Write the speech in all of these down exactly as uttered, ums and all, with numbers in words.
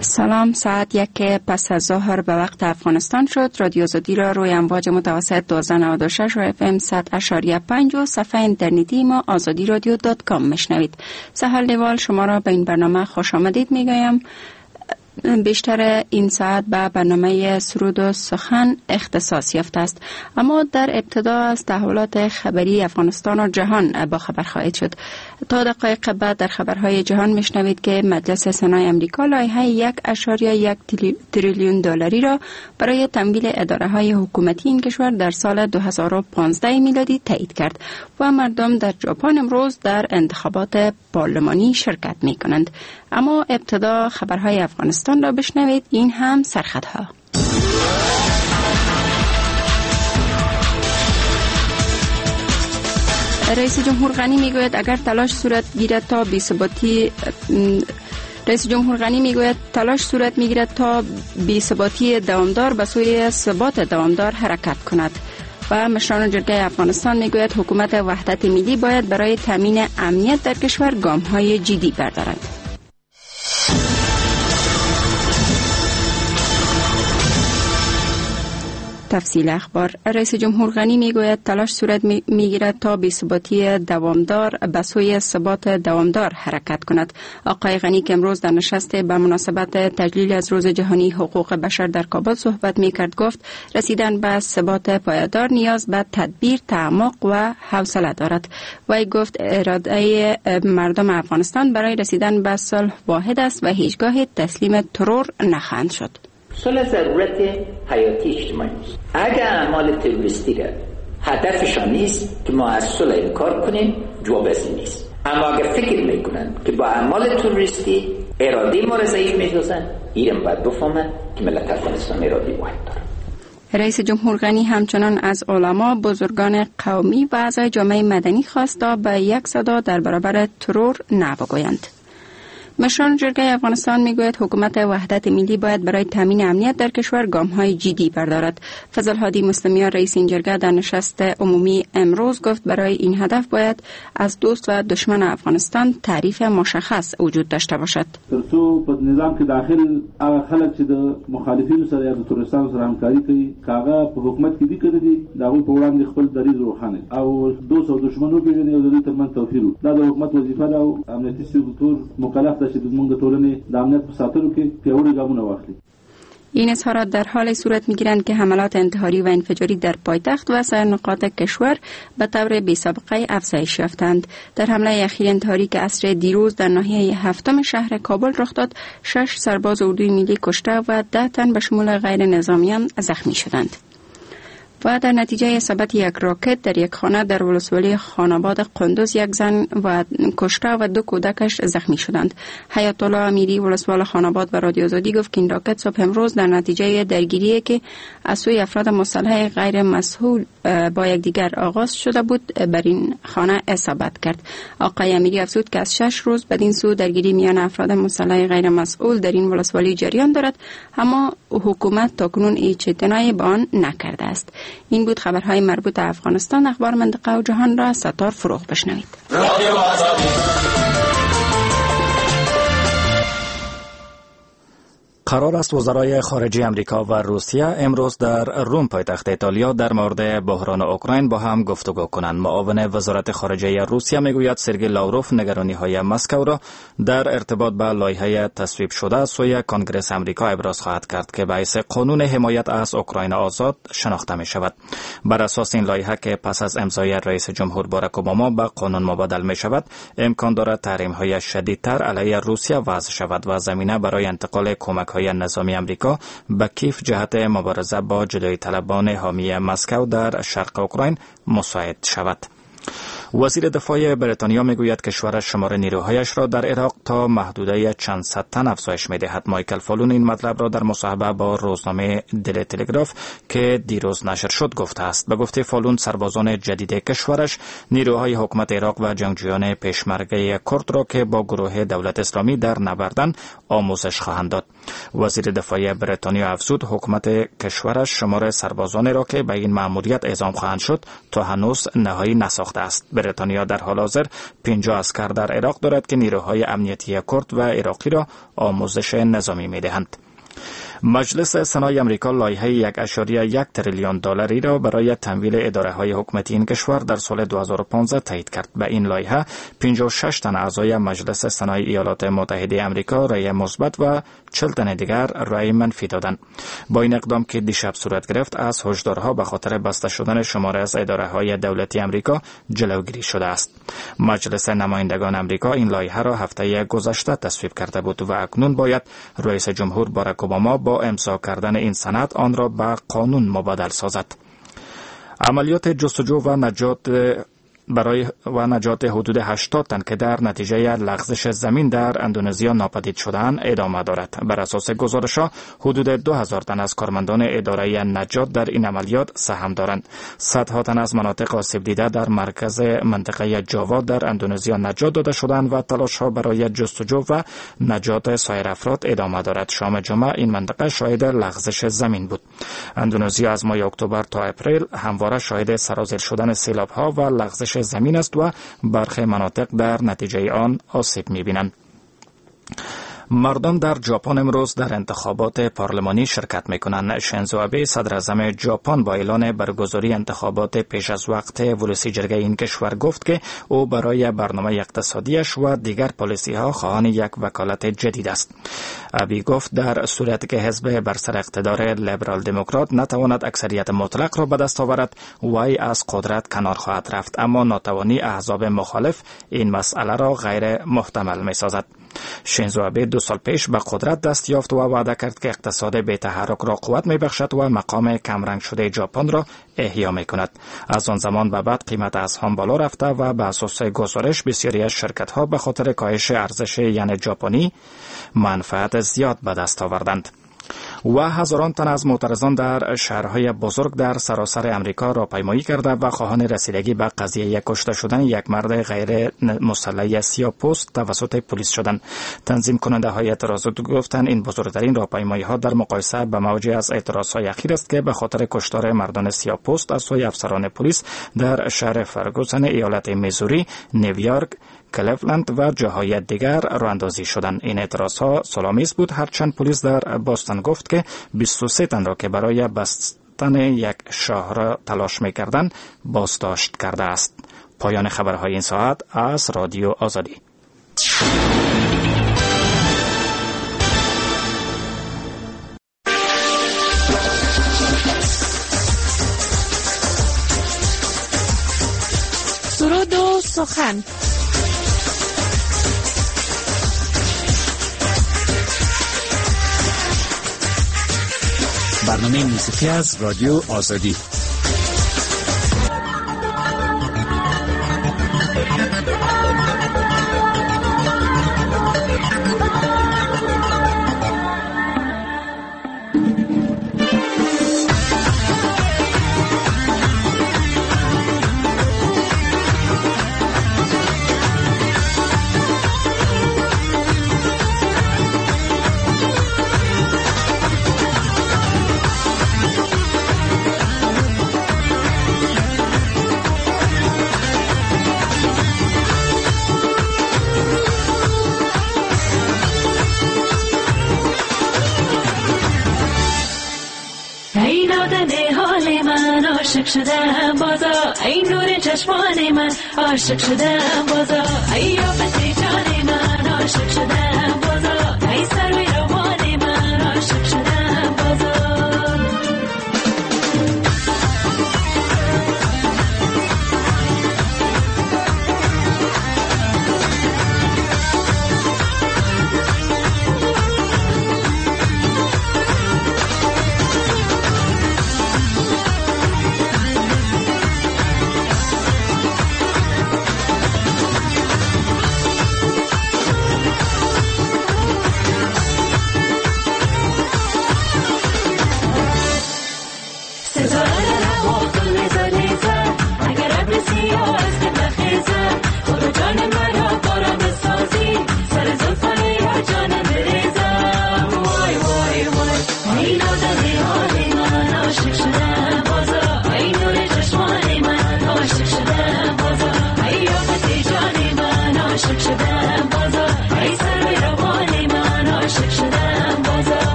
سلام، ساعت یک پس از ظهر به وقت افغانستان شد. رادیو آزادی را روی امواج متوسط دویست و نود و شش و اف ام صد و پنج و صفحه اینترنتی ما آزادی رادیو دات کام میشنوید. سهل نیوال شما را به این برنامه خوش آمدید میگویم. بیشتر این ساعت به برنامه سرود و سخن اختصاص یافته است، اما در ابتدا از تحولات خبری افغانستان و جهان با خبر خواهید شد. تا دقایق بعد در خبرهای جهان میشنوید که مجلس سنای امریکا لایحه یک اشاریه یک تریلیون دلاری را برای تمویل اداره های حکومتی این کشور در سال دو هزار و پانزده میلادی تایید کرد و مردم در ژاپن امروز در انتخابات پارلمانی شرکت می کنند. اما ابتدا خبرهای افغانستان را بشنوید، این هم سرخطها. رئیس جمهور غنی میگوید اگر تلاش صورت گیرد تا بی‌ثباتی رئیس جمهور غنی میگوید تلاش صورت میگیرد تا بی‌ثباتی دوامدار به سوی ثبات دوامدار حرکت کند. و مشران جرگه افغانستان میگوید حکومت وحدت ملی باید برای تامین امنیت در کشور گام‌های جدی بردارد. تفصیل اخبار. رئیس جمهور غنی میگوید تلاش صورت میگیرد تا بی‌ثباتی دوامدار به سوی ثبات دوامدار حرکت کند. آقای غنی که امروز در نشست به مناسبت تجلیل از روز جهانی حقوق بشر در کابل صحبت میکرد گفت رسیدن به ثبات پایدار نیاز به تدبیر، تعمق و حوصله دارد. وی گفت اراده مردم افغانستان برای رسیدن به صلح واحد است و هیچگاه تسلیم ترور نخواهند شد. صلح ضرورت حیاتی اجتماعی است. اگر اعمال تروریستی را هدفشان نیست که ما از صلح انکار کنیم، جواب از این نیست. اما اگر فکر میکنن که با اعمال تروریستی اراده ما را ضعیف میسازن، اینم باید بفهمن که ملت افغانستان اراده واحد داره. رئیس جمهور غنی همچنان از علما، بزرگان قومی و اعضای جامعه مدنی خواست تا به یک صدا در برابر ترور نبگویند. مشران جرگه افغانستان میگوید حکومت وحدت ملی باید برای تامین امنیت در کشور گام‌های جدی بردارد. فضل هادی مسلمیان رئیس این جرگه در نشست عمومی امروز گفت برای این هدف باید از دوست و دشمن افغانستان تعریف مشخص وجود داشته باشد. ترڅو په نظام کې داخل هغه خلک چې د مخالفینو سره یا د تروریستانو سره همکاري کوي هغه په حکومت کې دي کړی دي دا په وړاندې خپل دریځ روښانه او دوست او دشمنو پیژني او د دې ترمنځ توپیر دا د حکومت وظیفه ده او امنیتي سکتور مکلف ده چې د موږ د ټولنې د امنیت په ساتلو کې پیاوړي ګامونه واخلي. این اظهارات در حال صورت میگیرند که حملات انتحاری و انفجاری در پایتخت و سایر نقاط کشور به طور بی‌سابقه افزایش یافتند. در حمله اخیر انتحاری که عصر دیروز در ناحیه هفتم شهر کابل رخ داد، شش سرباز اردوی ملی کشته و ده تن به شمول غیر نظامیان زخمی شدند. و در نتیجه اصابت یک راکت در یک خانه در ولسوالی خاناباد قندوز یک زن و کشته و دو کودکش زخمی شدند. حیات الله امیری ولسوال خاناباد و رادیو آزادی گفت که این راکت صبح امروز در نتیجه درگیری که از سوی افراد مسلح غیر مسئول با یکدیگر آغاز شده بود بر این خانه اصابت کرد. آقای امیری افزود که از شش روز بدین سو درگیری میان افراد مسلح غیر مسئول در این ولسوالی جریان دارد، اما حکومت تاکنون هیچ اعتنایی به آن نکرده است. این بود خبرهای مربوط به افغانستان. اخبار منطقه و جهان را ستار فروغ بشنوید. قرار است وزرای خارجه امریکا و روسیه امروز در روم پایتخت ایتالیا در مورد بحران اوکراین با هم گفتگو کنند. معاون وزارت خارجه روسیه میگوید سرگئی لاوروف نگرانی‌های مسکو را در ارتباط با لایحه تصویب شده سوی کنگره امریکا ابراز خواهد کرد که باعث قانون حمایت از اوکراین آزاد شناخته می شود. بر اساس این لایحه که پس از امضای رئیس جمهور باراک اوباما به قانون مبادل می شود، امکان دارد تحریم‌های شدیدتر علیه روسیه وضع شود و زمینه برای انتقال کمک‌های نظامی امریکا به کیف جهت مبارزه با جدایی طلبان حامی مسکو در شرق اوکراین مساعد شود. وزیر دفاع بریتانیا میگوید کشورش شمار نیروهایش را در عراق تا محدوده چند صد تن افزایش میدهد. مایکل فالون این مطلب را در مصاحبه با روزنامه دلی تلگراف که دیروز نشر شد گفته است. به گفته فالون سربازان جدید کشورش نیروهای حکومت عراق و جنگجویان پیشمرگه کرد را که با گروه دولت اسلامی در نبردن آموزش خواهند داد. وزیر دفاع بریتانیا افزود حکومت کشورش شمار سربازان را که به این مأموریت اعزام خواهند شد تا هنوز نهایی نساخته است. بریتانیا در حال حاضر پنجاه اسکر در عراق دارد که نیروهای امنیتی کرد و عراقی را آموزش نظامی می‌دهند. مجلس سنای امریکا لایحه یک اشاری یک تریلیون دلاری را برای تمویل اداره های حکومتی این کشور در سال دو هزار و پانزده تایید کرد. به این لایحه پنجاه و شش تن اعضای مجلس سنای ایالات متحده امریکا رأی مثبت و چهل تن دیگر رأی منفی دادند. با این اقدام که دیشب صورت گرفت از هشدارها به خاطر بسته شدن شماره از اداره های دولتی امریکا جلوگیری شده است. مجلس نمایندگان امریکا این لایحه را هفته گذشته تصویب کرده بود و اکنون باید رئیس جمهور باراک اوباما با امضا کردن این سند آن را به قانون مبادل سازد. عملیات جستجو و نجات برای و نجات حدود هشتاد تن که در نتیجه لغزش زمین در اندونزیا ناپدید شدند ادامه دارد. بر اساس گزارش‌ها حدود دو هزار تن از کارمندان اداره نجات در این عملیات سهم دارند. صدها تن از مناطق آسیب دیده در مرکز منطقه جاوا در اندونزیا نجات داده شدند و تلاش‌ها برای جستجو و نجات سایر افراد ادامه دارد. شام جمعه این منطقه شاهد لغزش زمین بود. اندونزیا از ماه اکتبر تا اپریل همواره شاهد سرازیر شدن سیلاب‌ها و لغزش زمین است و برخی مناطق در نتیجه آن آسیب می‌بینند. مردم در ژاپن امروز در انتخابات پارلمانی شرکت می‌کنند. شینزو آبه صدر اعظم ژاپن با اعلان برگزاری انتخابات پیش از وقت ولسی جرگه این کشور گفت که او برای برنامه اقتصادیش و دیگر پالیسی‌ها خواهان یک وکالت جدید است. آبه گفت در صورتی که حزب بر سر اقتدار لیبرال دموکرات نتواند اکثریت مطلق را به دست آورد، وی از قدرت کنار خواهد رفت، اما ناتوانی احزاب مخالف این مسئله را غیر محتمل می‌سازد. شینزو آبه دو سال پیش به قدرت دست یافت و وعده کرد که اقتصاد بی تحرک را قوت می بخشد و مقام کمرنگ شده ژاپن را احیا می کند. از آن زمان به بعد قیمت اسهم بالا رفته و به اساس گزارش بسیاری از شرکت ها به خاطر کاهش ارزش ین ژاپنی منفعت زیاد به دست آوردند. و هزاران تن از معترضان در شهرهای بزرگ در سراسر امریکا راهپیمایی کرده و خواهان رسیدگی به قضیه کشته شدن یک مرد غیر مسلح سیاه‌پوست توسط پلیس شدند. تنظیم کننده های اعتراضات گفتند این بزرگترین راهپیمایی ها در مقایسه به موجی از اعتراض های اخیر است که به خاطر کشتار مردان سیاه‌پوست از سوی افسران پلیس در شهر فرگوسن ایالت میزوری، نیویورک، کلیولند و جاهای دیگر راه اندازی شدند. این اعتراضها سالامیز بود، هرچند پلیس در باستون گفت که بیست و سه تن را که برای بستن یک شهر را تلاش می‌کردند بازداشت کرده است. پایان خبرهای این ساعت از رادیو آزادی. سرود و سخن. برنامه موسیقی از رادیو آزادی. عاشق شدم بازا، ای نور چشمان من عاشق شدم بازا، ای آفت جان من عاشق شدم بازا، ای سروی روان من عاشق شدم بازا.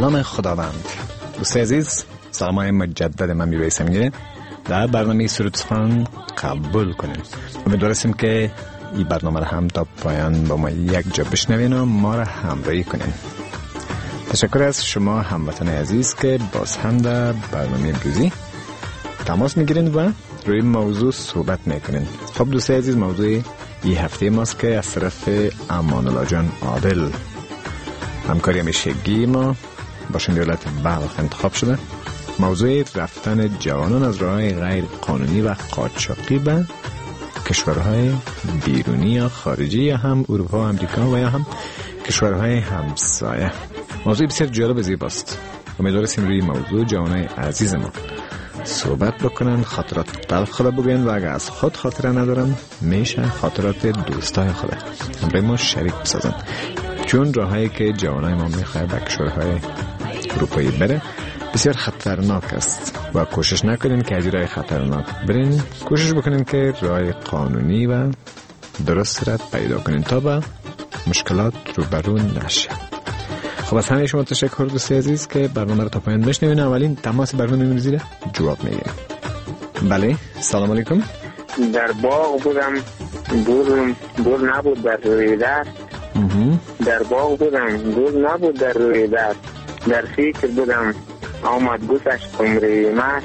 نام خداوند. دوست عزیز، سلامای مجدد من میبایستم میگه در برنامه سرود سخن قبول کنیم. امیدوارستیم که این برنامه را هم تا پایان با ما یک جا بشنوین و ما را همراهی کنین. تشکر از شما هموطن عزیز که باز هم در برنامه امروزی تماس میگیرین و روی موضوع صحبت میکنین. خب دوست عزیز، موضوع این هفته ماست که از طرف امان الله جان عادل، همکاری همیشگی ما با شمولت بلخ انتخاب شده. موضوع رفتن جوانان از راه‌های غیر قانونی و قاچاقی به کشورهای بیرونی یا خارجی یا هم اروپا و امریکا و یا هم کشورهای همسایه. موضوع بسیار جالب و زیباست. امیدواریم روی موضوع جوانای عزیز ما صحبت بکنن، خاطرات تلخ خود بگن و اگر از خود خاطره ندارن میشه خاطرات دوستای خود همراه ما شریک بسازن، چون راهایی که جوانای ما میخواه به کشورهای اروپایی بره بسیار خطرناک است و کوشش نکنین که از راه خطرناک برین، کوشش بکنین که راه قانونی و درست را پیدا کنین تا به مشکلات روبرو نشه. خب از همه شما تشکر دوستی عزیز که برنامه رو تا پایان بشنوین. اولین تماس برنامه امروزی را جواب میگیرم. بله، سلام علیکم. در باغ بودم، دور دور نبود در روی دست. در باغ بودم، دور نبود در روی دست. در فکر بودم، آمد گوشش کمری مست.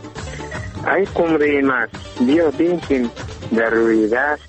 ای کمری مست، بیا بینشین در روی دست.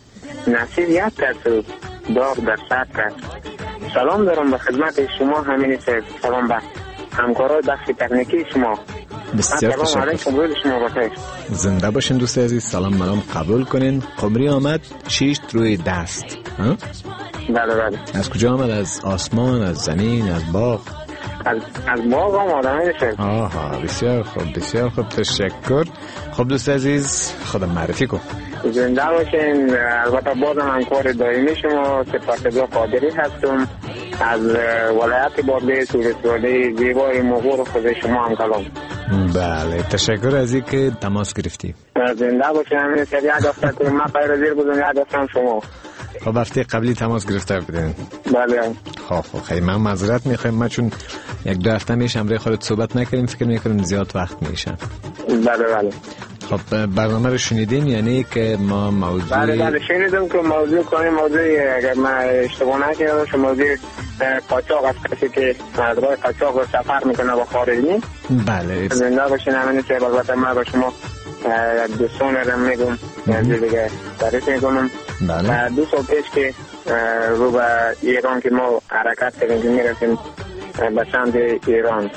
نصیب یک کس داغ در صد کس. سلام دارم به خدمت شما همین سید. سلام به همکارای بخش تکنیکی شما. بسیار تشکر. زنده باشین دوست عزیز. سلام منم قبول کنین. قمری آمد شیشت روی دست. ها؟ بله بله. از کجا آمد؟ از آسمان، از زمین، از باغ؟ از از باغ آمد همین سید. آها، بسیار خوب بسیار خوب، تشکر. خب دوست عزیز خدا معرفی کن. زنده باشین. البته بازم همکار دائمی شما سپاسگزار قادری هستم از ولایت بابل سورستولی زیبای مغور خود شما هم کلام. بله تشکر از این که تماس گرفتی. زنده باشین. همین سری یاد افتاد که من پیر زیر بودم یاد افتادم شما. خب هفته قبلی تماس گرفته بودین. بله. خب خب خیلی من معذرت میخوایم، ما چون یک دو هفته میشه همراه خودت صحبت نکردیم، فکر میکنم زیاد وقت میشه. بله بله. خب برنامه رو شنیدین؟ یعنی که ما موضوع بله بله شنیدم که موضوع کنیم، موضوع اگر من اشتباه نکنم موضوع قاچاق است، کسی که از راه قاچاق رو سفر میکنه با خارجی. بله زنده باشین. همین که البته من با شما دوستان رو میگم دیگه تعریف میکنم. بله. دو سال پیش که رو به ایران که ما حرکت کردیم که میرسیم به سمت ایران،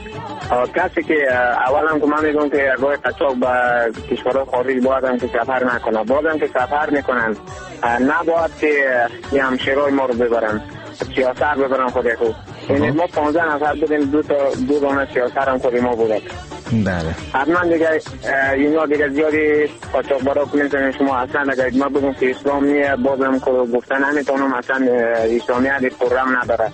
کسی که اولا که من میگم که راه قاچاق به کشورهای خارج باید هم که سفر نکنه، باید هم که سفر میکنن نباید که یه همشیرهای ما رو ببرن سیاست ببرن خود خود. یعنی ما پانزده نفر بودیم، دو تا دو دانه سیاست هم خود ما بودن. بله. حتما دیگه اینا دیگه زیادی قاچاق برا کنید. شما اصلا اگر ما بگم که اسلامیه بازم که گفتن نمیتونم، اصلا اسلامیه دی پرام نداره.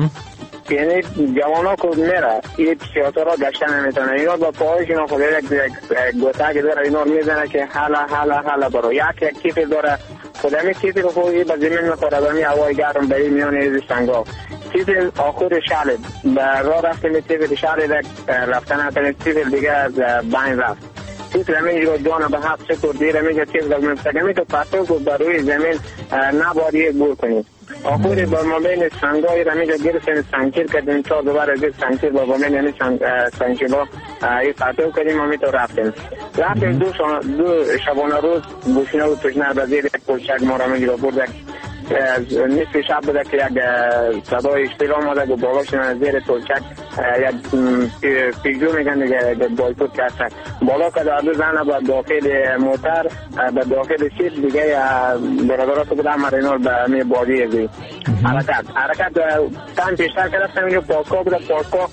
یعنی جوانا که میره این سیاست را گشتن نمیتونه، اینا با پاهایشون خود یک گوته که داره اینا رو میزنه که حالا حالا حالا برو یک یک کیفی داره خود همی کیفی رو خودی به زمین میخوره به همی هوای گرم به این میان ایزی سنگا کیفی آخور شعله به راه رفته می کیفی شعله رفتن هستن کیفی دیگه از بین رفت کیفی همین رو جانا به هفت سکر دیر همی کیفی رو میفتگه همی تو پسو که بر روی زمین نباید یک بور کنید. آخوری با مابین سنگایی را میگه گرفتیم سنگیر کردیم تا دوباره از سنگیر با مابین یعنی سنگیر با این قطعه کردیم و میتو رفتیم رفتیم دو, دو شبانه روز گوشینه و توشنه بزیر یک پلچک ما را میگه برد نصف شب بوده که یک صدای اشتیل آمده و باباشون زیر پلچک یک پیجو میگن دیگه بایپوت کسته بالا که در دو زنه با داخل موتر به داخل شیط دیگه برادرات بود همه اینا به می بادی ازی حرکت حرکت تن پیشتر کرفتم اینو پاسکا بوده پاسکا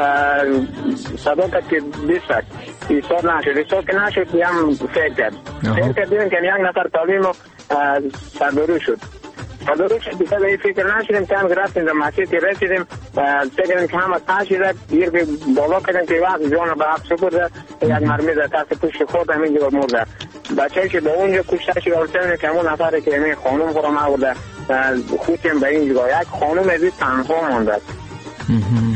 صدا کرد که بیستک ایستاد نشد ایستاد که نشد هم فکر کرد فکر کرد دیدیم که یک نفر تابیم سربرو شد سربرو شد بیشتر به این فکر نشدیم که هم رفتیم در مسیح که رسیدیم فکریم که همه تاشیده گیر که بالا کردیم که وقت جان به حبس برده یک مرمی در تحت پوش خود همین جور مرده بچه که به اونجا کشته شد ارسلیم که همون نفره که همین خانوم خورم آورده خودیم به این جگاه یک خانوم ازی تنها مانده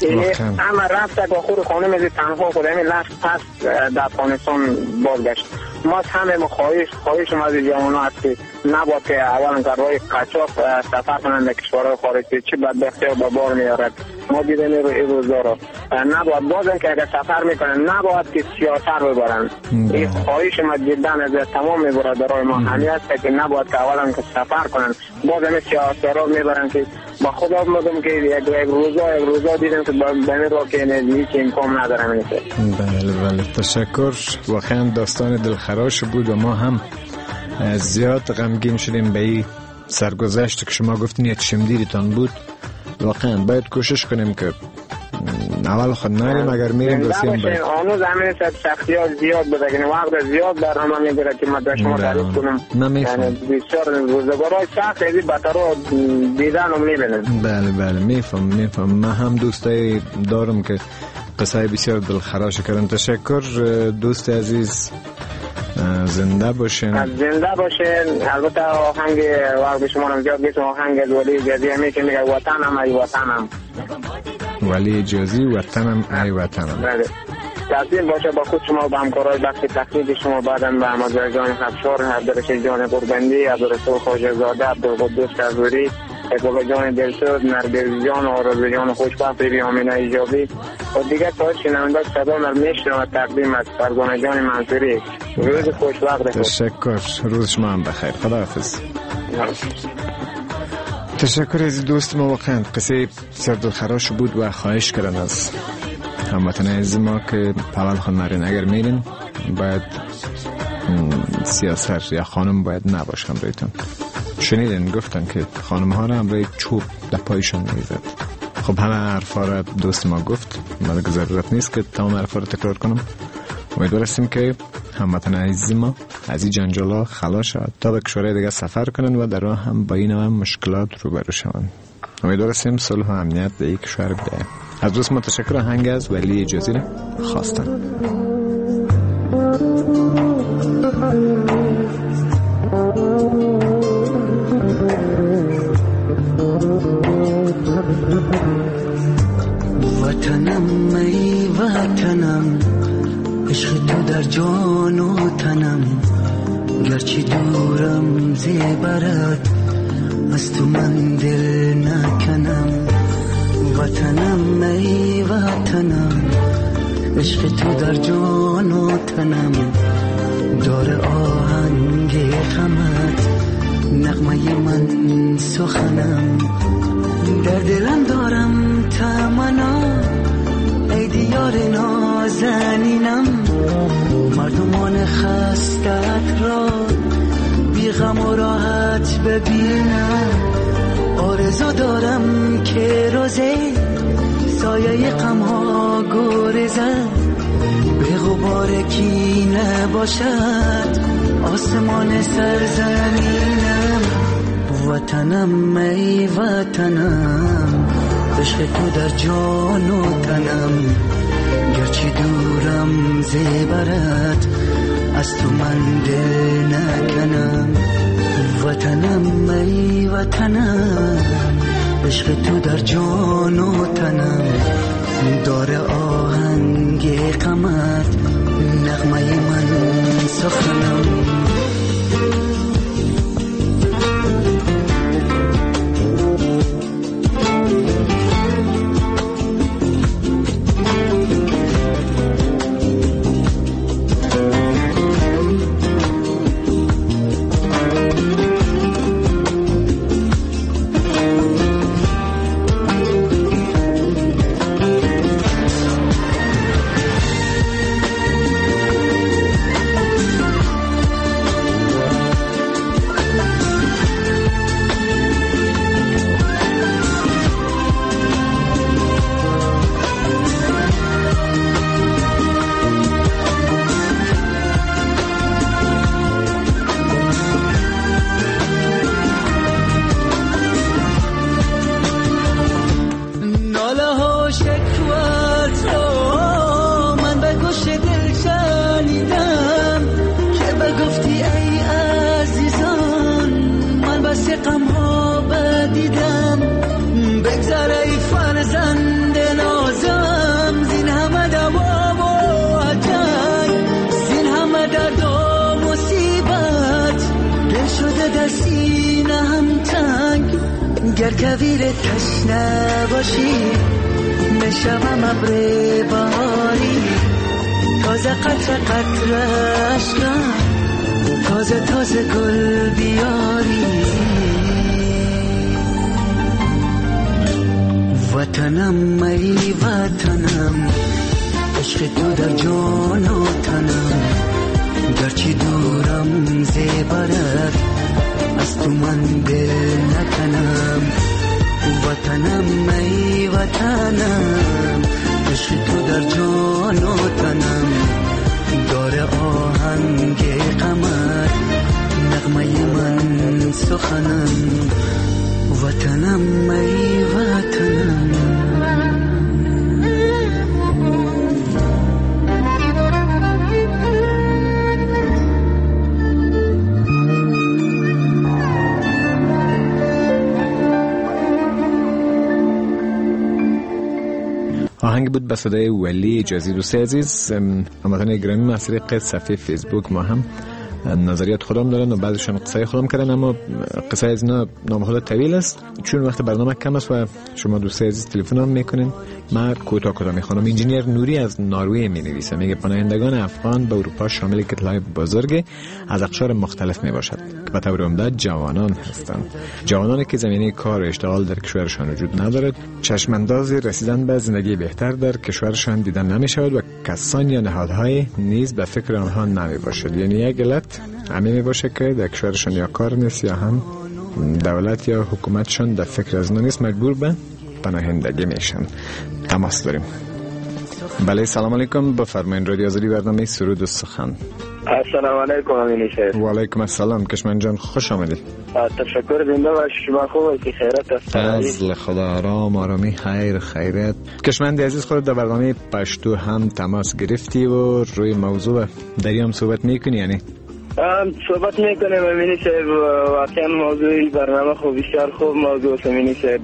اما رفت با خود خانم از تنها خود همین لفت پس در افغانستان بازگشت. ما همه مخواهش خواهش از جوانان است که نباید که اولا کارهای قاچاق سفر کنند در کشورهای خارجی، چه بدبختی ها به بار میارد. ما دیدیم این روزا را نباید بازم که اگر سفر میکنن نباید که سیاست ببرن. این خواهش ما جدا از تمام برادرای ما همین است که نباید که اولا که سفر کنن بازم سیاست را میبرن که با خدا میگم که یک روزا یک روزا دیدم که بنی را که هیچ امکان ندارم. بله بله تشکر. واقعا داستان دلخراش بود و ما هم زیاد غمگین شدیم به این سرگذشت که شما گفتین یک شمدیرتان بود. واقعا باید کوشش کنیم که اول خود نریم اگر میریم رسیم باید آنو زمین سختی ها زیاد بده که وقت زیاد در همه میگره که من شما تعریف کنم. نمیفهم بسیار روزگارهای سخت ازی بطر رو دیدن و میبینم. بله بله میفهم میفهم. من هم دوستای دارم که قصه بسیار دلخراش کردن. تشکر دوست عزیز، زنده باشین. زنده باشین. البته آهنگ وقت شما رو زیاد بیتون آهنگ از ولی جزی همی که میگه وطنم ای وطنم. ولی جزی وطنم ای وطنم. بله. تحصیل باشه با خود شما و با همکارای بخش تحقیق شما بعداً به امازر جان حبشار، عبدالرشید جان قربندی، عبدالرسول خواجه زاده، عبدالقدوس کزوری، اقبال جان دلسود، نرگز جان، آرزو جان خوشبخت، بی آمینه ایجابی و دیگر تا شنونده صدا نرمیشتر و تقدیم از فرزانه جان منصوری. روز خوشبخت. تشکر. روز شما هم بخیر. خداحافظ. تشکر از دوست ما. واقعا قصه بسیار دلخراش بود و خواهش کردن از هموطن از ما که پاول خود نرین اگر میرین باید سیاست یا خانم باید نباش همراهتون. شنیدین گفتن که خانم ها را همراه چوب در پایشون میزد. خب همه حرفا را دوست ما گفت، ما دیگه ضرورت نیست که تمام حرفا را تکرار کنم. امیدوار هستیم که هموطن عزیز ما از این جنجالا خلاص شود تا به کشورهای دیگه سفر کنن و در راه هم با این هم مشکلات روبرو شوند. امیدوار هستیم صلح و امنیت در یک کشور بیاید. از دوست ما تشکر. آهنگ از ولی جزیره خواستن. وطنم ای وطنم، عشق تو در جان و تنم، گرچه دورم زیبرد از تو من دل نکنم. وطنم ای وطنم، عشق تو در جان و تنم، دار آهنگ غمت نغمه من سخنم. در دلم دارم تمنا ای دیار نازنینم، مردمان خستت را بی غم و راحت ببینم. آرزو دارم که روزه سایه غم ها گریزد، به غبار کی نباشد آسمان سرزمینم. وطنم ای وطنم، عشق تو در جان و تنم، گرچه دورم زیبرد از تو من دل نکنم. وطنم ای وطنم، عشق تو در جان و تنم، دار آهنگ غمت نغمه من سخنم. کویر تشنه باشی میشوم ابر بهاری تازه قطره قطره اشکم تازه تازه گل بیاری وطنم ای وطنم عشق تو در جان و تنم گرچه دورم زیبرت از تو من دل نکنم وطنم ای وطنم عشق تو در جان و تنم داره آهنگ قمر نغمه من سخنم وطنم ای وطنم آهنگ بود به صدای ولی اجازی. دوستای عزیز، هموطنان گرامی ما از طریق صفحه فیسبوک ما هم نظریات خودم دارن و بعضیشون قصه خودم کردن، اما قصه از اینا نامحدود طویل است چون وقت برنامه کم است و شما دوستای عزیز تلفن هم میکنین. من کوتاه کوتاه میخوام. انجینیر نوری از نروژ مینویسه، میگه پناهندگان افغان به اروپا شامل کتله‌های بزرگ از اقشار مختلف میباشد که به طور عمده جوانان هستند، جوانانی که زمینه کار و اشتغال در کشورشان وجود ندارد، چشمانداز رسیدن به زندگی بهتر در کشورشان دیده نمیشود و کسان یا نهادهای نیز به فکر آنها نمیباشد. یعنی یک علت همین میباشه که در کشورشان یا کار نیست یا هم دولت یا حکومتشان در فکر از نیست، مجبور به پناهندگی میشن. تماس داریم. بله، سلام علیکم، بفرمایید. رادیو آزادی، برنامه سرود و سخن. السلام علیکم امینی شهر. و علیکم السلام کشمن جان، خوش آمدید. تشکر. زنده باشید. شما خوبه که خیرت است؟ فضل خدا، آرام آرامی، خیر خیرت. کشمن عزیز، خودت در برنامه پشتو هم تماس گرفتی و روی موضوع دریم صحبت میکنی؟ یعنی صحبت میکنیم امینی شهر. واقعا موضوعی برنامه خوب، بسیار خوب موضوع امینی شهر.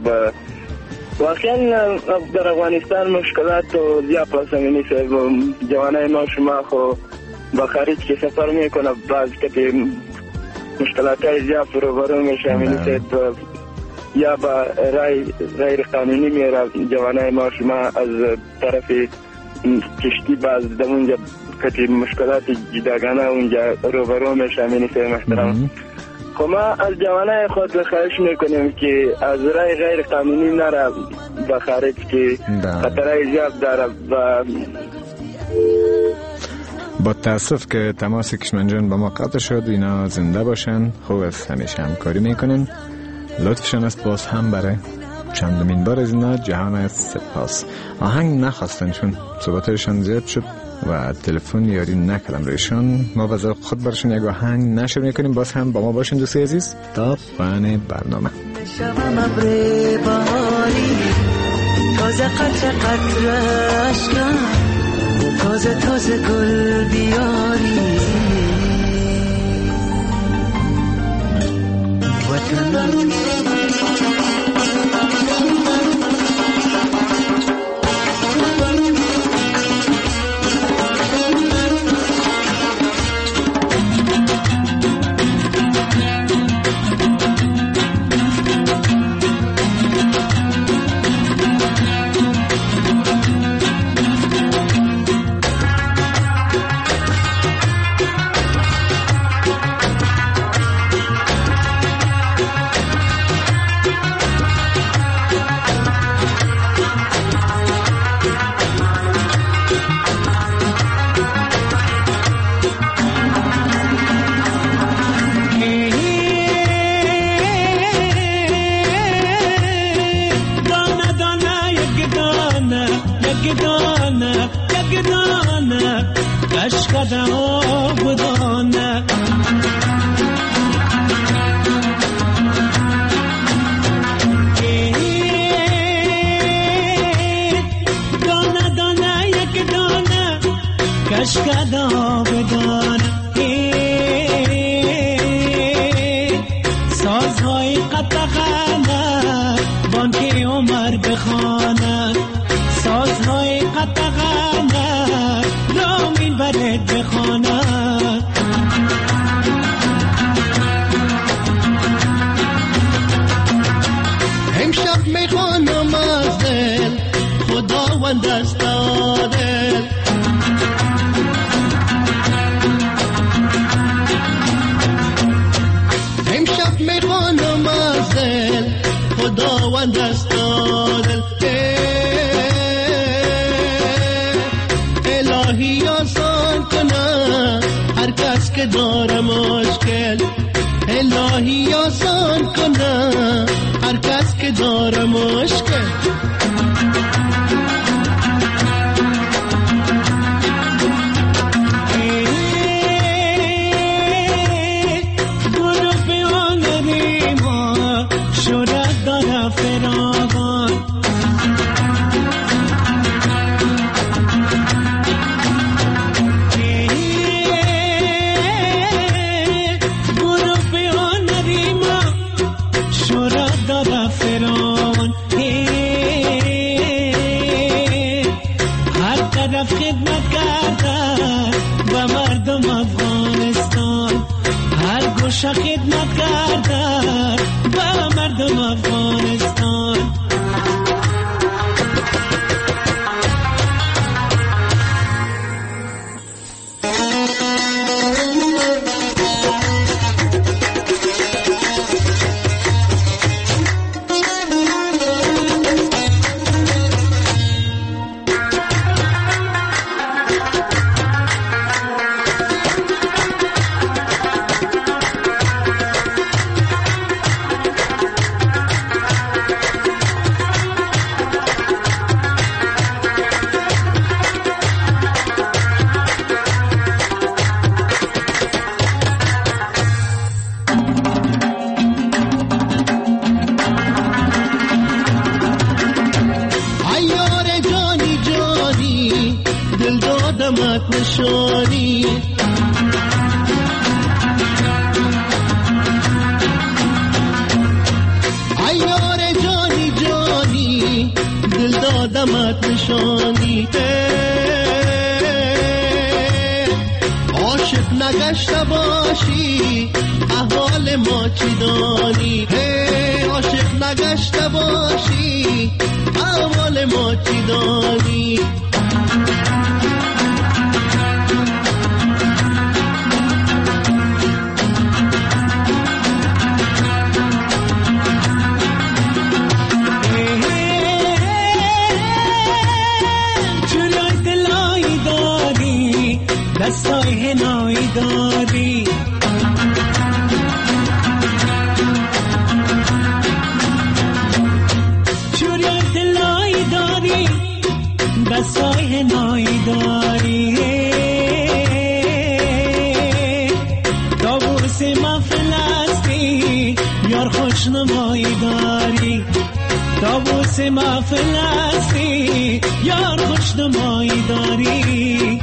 واقعا در افغانستان مشکلات و زیاد است امینی شهر. جوانای ما شما خو با خارج که سفر میکنه بعض که مشکلات های زیاد روبرو میشه امینی شهر، یا با رای غیر قانونی میره جوانای ما شما از طرف کشتی باز در اونجا که مشکلات جداگانه اونجا روبرو میشه امینی شهر محترم. خب ما از جوانای خود خواهش میکنیم که از رای غیر قانونی نره به خارج که خطرهای زیاد داره. و با تاسف که تماس کشمنجان با ما قطع شد. اینا زنده باشن، خوب است، همیشه همکاری میکنن، لطفشان است. باز هم برای چندمین بار از اینا جهان است سپاس. آهنگ نخواستن چون صحبتشان زیاد شد و تلفن یاری نکردم رویشان. ما بذار خود برشون یک آهنگ نشر میکنیم. باز هم با ما باشین دوستی عزیز تا پایان برنامه. شبم ابر بهاری تازه قطره قطره اشکم تازه تازه گل بیاری وطنم کشکدا بدان سازهای قطغانه بانک عمر بخانه سازهای قطغانه رامین برد بخانه الهی آسان کنه هر کس که داره مشکل، الهی آسان کنه هر کس که داره مشکل. خدمت کرده با مردم افغانستان. نشانی عیار جانی جانی دل دادمت نشانی. عاشق نگشته باشی احوال ما چی دانی، عاشق نگشته باشی احوال ما چی دانی. دستای هنایی داری چوری دلایی داری، دستای هنایی داری. طاووس محفل هستی یار خوشنمایی داری، طاووس محفل هستی یار خوشنمایی داری.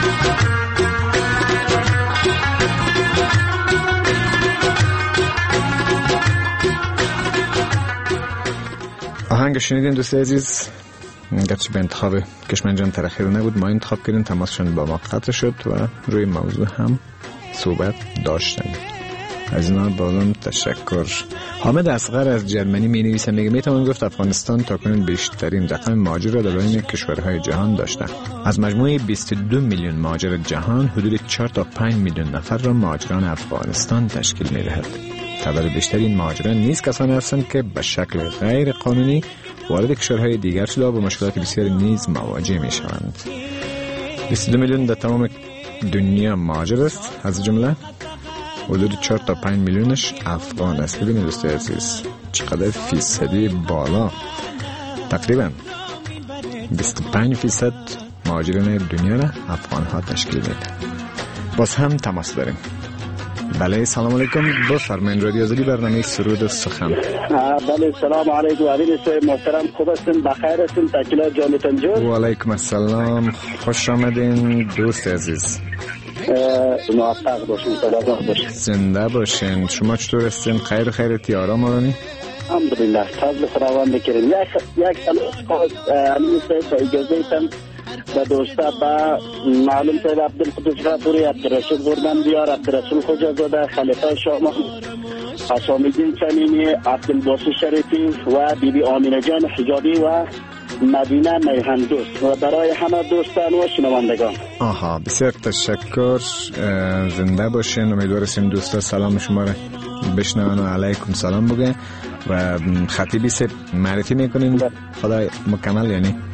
آهنگ شنیدین دوست عزیز، گرچه به انتخاب کشمن جان ترخیر نبود، ما انتخاب کردیم، تماسشون با ما قطع شد و روی موضوع هم صحبت داشتیم. از اینا بازم تشکر. حامد اصغر از جرمنی می نویسه، میگه میتوان گفت افغانستان تاکنون بیشترین رقم مهاجر را در بین کشورهای جهان داشته. از مجموع بیست و دو میلیون مهاجر جهان، حدود چهار تا پنج میلیون نفر را مهاجران افغانستان تشکیل می‌دهد. تعداد بیشتر این مهاجران نیز کسانی هستند که به شکل غیر قانونی وارد کشورهای دیگر شده و با مشکلات بسیاری نیز مواجه می‌شوند. بیست و دو میلیون در تمام دنیا مهاجر است، از جمله حدود چهار تا پنج میلیونش افغان است. ببینید دوست عزیز چقدر فیصدی بالا، تقریبا بیست و پنج فیصد مهاجران دنیا را افغان ها تشکیل میده. باز هم تماس داریم. بله سلام علیکم، بفرمایید. رادیو آزادی، برنامه سرود و سخن. بله سلام علیکم علی صاحب محترم، خوب هستین؟ بخیر هستین؟ تکیلا جانتان جون. و علیکم السلام، خوش آمدین دوست عزیز. موفق باشین، سلامت باشین، زنده باشین. شما چطور هستین؟ خیر خیرتی آرام آرانی؟ الحمدلله، فضل خداوند می‌کنیم. یک یک خاص علی صاحب اجازه ایتم به دوستا با معلوم صاحب عبدالقدوس غفوری، عبدالرشید غربان بیار، عبدالرسول خوجازاده، خلیفه شاه محمود، حسام الدین صمیمی، عبدالباسط شریفی و بیبی آمینه جان حجابی و مدینه میهن دوست و برای همه دوستان و شنوندگان. آها بسیار تشکر، زنده باشین. امیدوارم دوستا سلام شما را بشنون و علیکم سلام بگه و خطیبی سے معرفی میکنین. خدا مکمل یعنی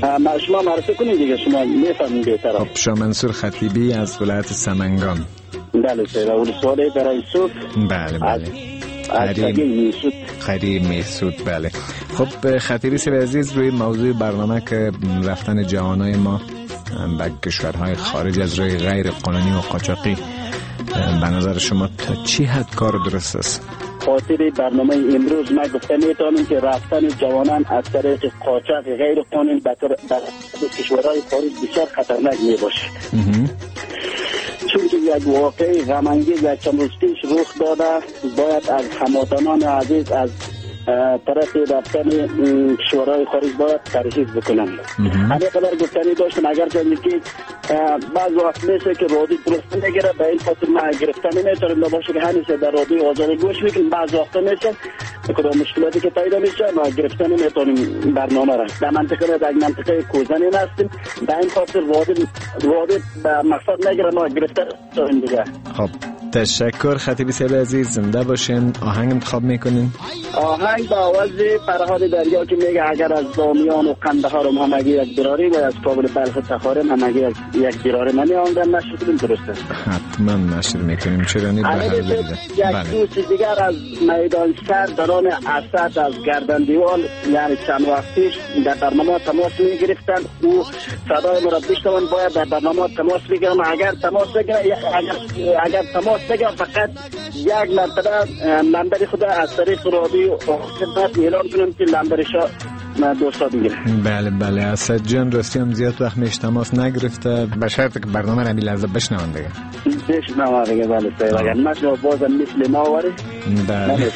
ما شما معرفی کنید دیگه، شما میفهمید بهتر. خب شاه منصور خطیبی از ولایت سمنگان. بله سید ولسوالی برای یوسف. بله بله. خریم خریم میسود. بله. خب خطیبی سید عزیز، روی موضوع برنامه که رفتن جوانای ما به کشورهای خارج از روی غیر قانونی و قاچاقی، به نظر شما تا چی حد کار درست است؟ خاطر برنامه امروز ما گفته میتونیم که رفتن جوانان از طریق قاچاق غیر قانونی به کشورهای خارج بسیار خطرناک می باشه. چون که یک واقعی غم‌انگیز یک چند روز پیش رخ داده، باید از هموطنان عزیز از طرف رفتن کشورهای خارج باید پرهیز بکنن. همه قدر گفتنی داشتم، اگر جایی که بعض وقت میشه که رادیو درست نگیره، به این خاطر ما گرفتن نمیتونیم، نباشه که همیشه در رادیو آزاد گوش میکنیم، بعض وقتا میشه کدام مشکلاتی که پیدا میشه ما گرفتن نمیتونیم برنامه را. در منطقه در منطقه کوزنی هستیم، به این خاطر رادیو رادیو به مقصد نگیره، ما گرفتن نمیتونیم دیگه. خب تشکر خطیبی سید عزیز، زنده باشین. آهنگ انتخاب میکنین؟ آهنگ با آواز فرهاد دریا که میگه اگر از دامیان و قندهار و همگی یک براری و از کابل بلخ تخارم همگی یک براری منی آنگم نشر کنیم. درسته؟ حتما نشر میکنیم. چرا نی؟ یک دوست دیگر از میدان شهر دران اسد از گردن دیوال، یعنی چند وقت پیش در برنامه تماس میگرفتن، او صدای ما را بشنون، باید در برنامه تماس بگیرم. اگر تماس بگیرم اگر اگر تماس بگیرم فقط یک مرتبه نمبر خود از طریق رادیو خدمت اعلام کنم که نمبرشا من دوستا بگیرم. بله بله. اسد جان راستی هم زیاد وقت میش تماس نگرفته، به شرط که برنامه را بی لحظه بشنون دیگه. بشنون دیگه. بله سید. اگر نشنو بازم مثل ما واره. بله.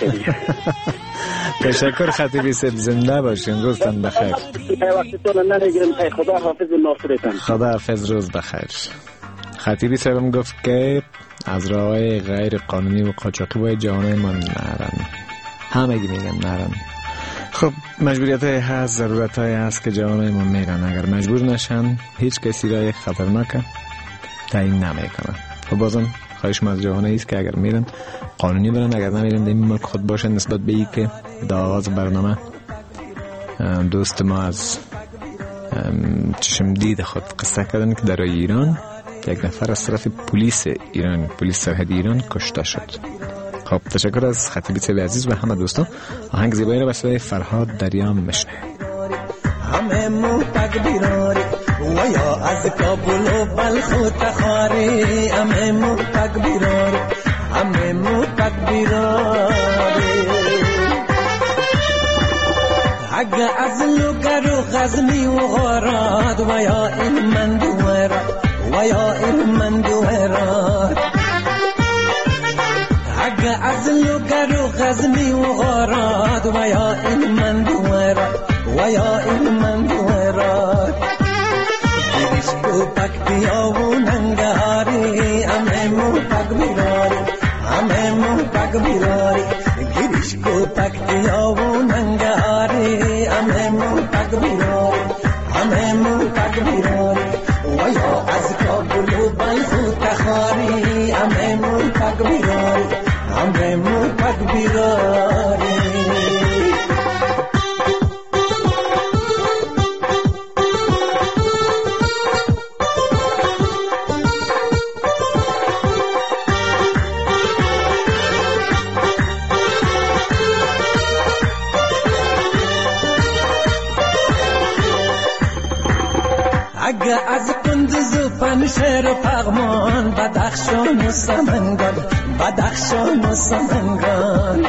تشکر خطیبی سید، زنده باشین. روزتان بخیر. وقتی تو نمیگیرم. خدا حافظ ناصرتان. خدا حافظ، روز بخیر. خطیبی سیدم گفت که از راه‌های غیر قانونی و قاچاقی باید جوانای ما نرن. همگی میگن نرن. خب مجبوریت های هست، ضرورت های هست که جوانای ما میرن. اگر مجبور نشن هیچ کسی راه خطرناک تعیین نمیکنه. خب بازم خواهش ما از جوانایی است که اگر میرن قانونی برن، اگر نمیرن در این ملک خود باشن. نسبت به این که در آغاز برنامه دوست ما از چشم دید خود قصه کردن که در ایران یک نفر از طرف پلیس ایران، پلیس سرحدی ایران کشته شد. خب تشکر از خطیبی سید عزیز و همه دوستان. آهنگ زیبایی را به صدای فرهاد دریا میشنه. همه مو تکبیراری و یا از کابل و بلخ و تخاری، همه مو تکبیراری همه مو تکبیراری. اگه از لوگر و غزنی و غارات و یا این مندوره و یا این دوهرات، اگه از لوگر و غزنی و غارات و یا این دوهرات و یا این دوهرات، گریش کو پک بیا و ننگاری، همه مو پک بیراری همه مو پک بیراری، گریش کو پک بیا و ننگاری، همه مو پک بیراری همه مو پک بیراری. و یا از کابل و بلخ و تخاری، همه مو پک بیراری همه مو پک بیراری. اگه از کندز و پنشهر و پغمان، بدخشان و سمنگان بدخشان و سمنگان،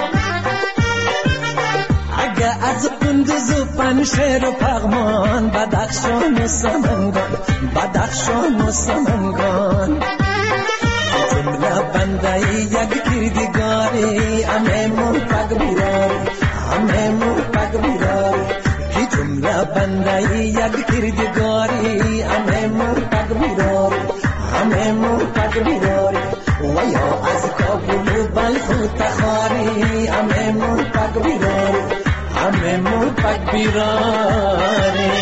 اگه از کندز و پنشهر و پغمان، بدخشان و سمنگان بدخشان و سمنگان، جمله بنده یک کردگاری، همه مو پک بیراری همه مو پک بیراری، جمله بنده یک کردگاری، همه مو پک بیراری همه مو پک بیراری. و یا از کابل و بلخ و تخاری، همه مو پک بیراری همه مو پک بیراری.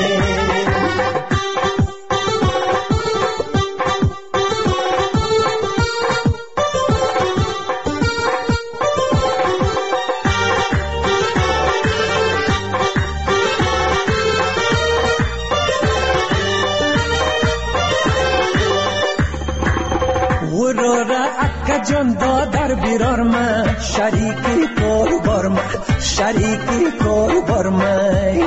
و رو را اکا جان دادر بیرار من شریکی کار بار من شریکی کار بار من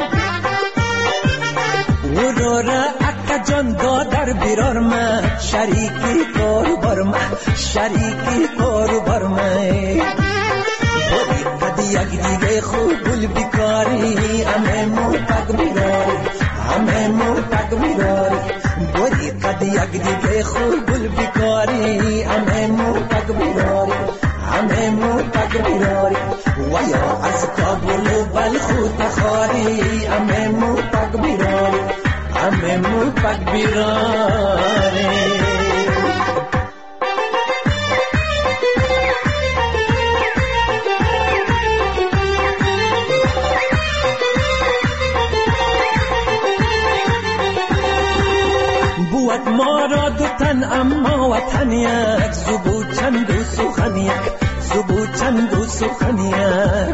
و رو را اکا جان دادر بیرار من شریکی کار بار من شریکی کار بار من بودی قدی یک دیگه خوب گل بیکاری همه مو پاک بیراری همه مو پاک بیراری بودی قدی یک دیگه خوب گل بیکاری همه مو پاک بیراری همه مو پاک بیراری و یا از کابل و بلخو تخاری همه مو پاک بیراری همه مو پاک بیراری بود ما را دو تن اما وطن یک زبو چند و سخن یک زبو چند و سخن یک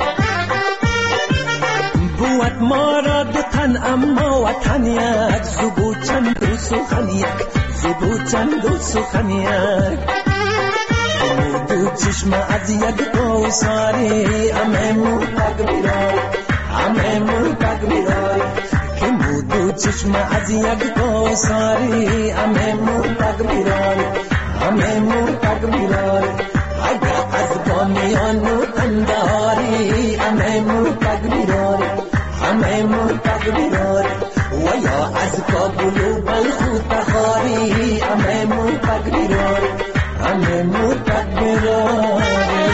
بود ما را دو تن اما وطن یک زبو چند و سخن یک زبو چند و سخن یک دو چشم از یک کوساری همه مو پاک بیراری همه مو پاک بیراری دو چشم از یک کوساری همه مو پاک بیراری همه مو پاک بیراری اگه از بامیان و انداری همه مو پاک بیراری همه مو پاک بیراری و یا از کابل و بلخو تخاری همه مو پاک بیراری همه مو پاک بیراری.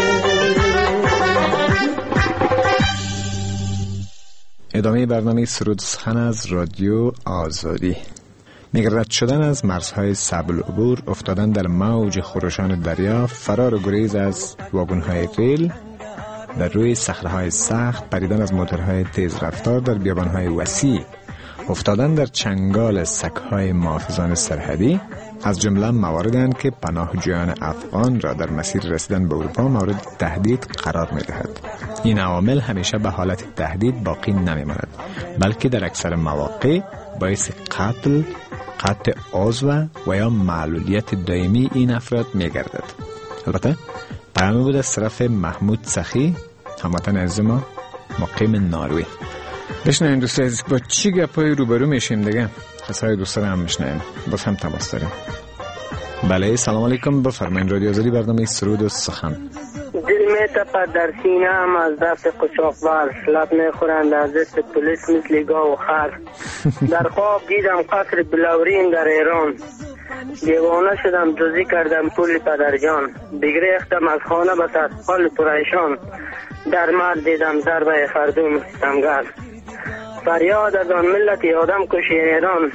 ادامه برنامه سرود سخن از رادیو آزادی. میگه رد شدن از مرزهای صعب العبور، افتادن در موج خروشان دریا، فرار و گریز از واگن‌های ریل در روی صخره‌های سخت، پریدن از موتورهای تیز رفتار در بیابان‌های وسیع، افتادن در چنگال سگ‌های محافظان سرحدی از جمله مواردند که پناهجویان افغان را در مسیر رسیدن به اروپا مورد تهدید قرار می‌دهد. این عوامل همیشه به حالت تهدید باقی نمی‌ماند، بلکه در اکثر مواقع باعث قتل، قطع عضو و یا معلولیت دائمی این افراد می‌گردد. البته پیامی بود از طرف محمود سخی، هموطن عزیز ما مقیم ناروی. بشنویم دوستان عزیز با چی گپای روبرو میشیم دیگه. قصه دوستان هم میشنویم، باز هم تماس داریم. بله سلام علیکم، بفرمایید. رادیو آزادی برنامه سرود و سخن. دل میتپد در سینه هم از دست قاچاقبر، لب میخورند از دست پلیس مثل گاو و خر. در خواب دیدم قصر بلورین در ایران، دیوانه شدم دزدی کردم پول پدرجان، بگریختم از خانه به حال پریشان، در مرد دیدم ضربه خردوم ستمگر. فریاد از آن ملت آدم کشی ایران،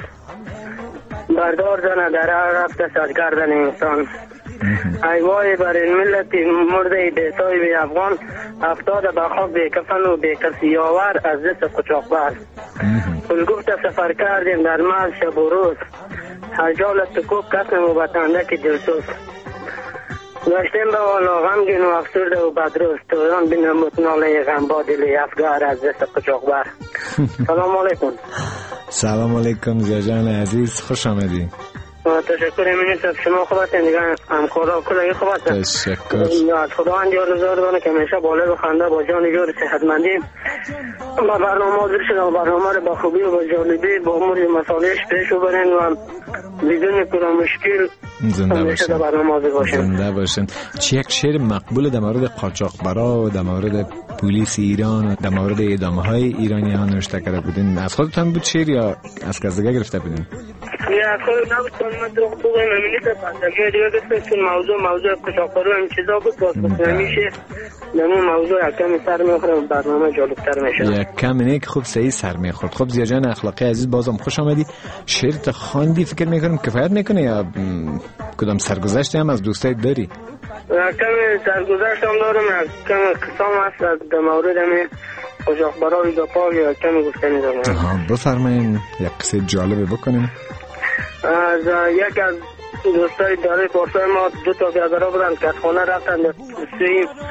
بردار زنه در رفت سرگردن انسان. ای وای بر این ملت مرده بی‌صاحب افغان، افتاده به خواب بی کفن و بی کسی یاور از دست قاچاقبر. کل گفت سفر کردیم در مرز شب و روز، حجالت تکوب کسم و بطنده که دلسوز. گشتیم به والا غمگین و افسرده و بدروز، تویان بینموت ناله غم با دلی افگار از دست قاچاقبر. سلام علیکم. سلام علیکم زیا جان عزیز، خوش آمدی. تشکر منید از شما. خوب هستین دیگه؟ همکارا کلی خوب هستن؟ تشکر. از خداوند یارگزار بانه که همیشه بالا و خنده با جان جور صحتمندی با برنامه حاضر شدم و برنامه رو با خوبی و با جالبی با امور مسائلش پیش ببرین و بدون کلا مشکل زنده باشین. برنامه حاضر باشین. زنده باشین. چی یک شعر مقبول در مورد قاچاقبرا و در مورد پلیس ایران و در مورد ادامه‌های ایرانیان نوشته کرده بودین؟ از خودتان بود شعر یا از کس دیگه گرفته بودین؟ یا خود نبود من دروغ بگم نمی‌نیست پس دیگه گفتم موضوع موضوع قاچاقبرا این چیزا بود واسه نمیشه نمون موضوع کمی سر میخوره برنامه جالب‌تر میشه. یک کم اینه که خوب صحیح سر میخورد. خب زیا جان اخلاقی عزیز بازم خوش آمدی. شعر تا خواندی فکر میکنم کفایت میکنه یا کدام سرگذشتی هم از دوستای داری؟ کمی سرگذشت هم دارم، کمی قسم هست از در مورد همین قاچاقبرا و گپا یا کمی گفتنی دارم. آها بفرمایین یک قصه جالب بکنیم. از یک از دوستای داره پارسای ما دو تا بیادرها بودن که از خانه رفتن سوی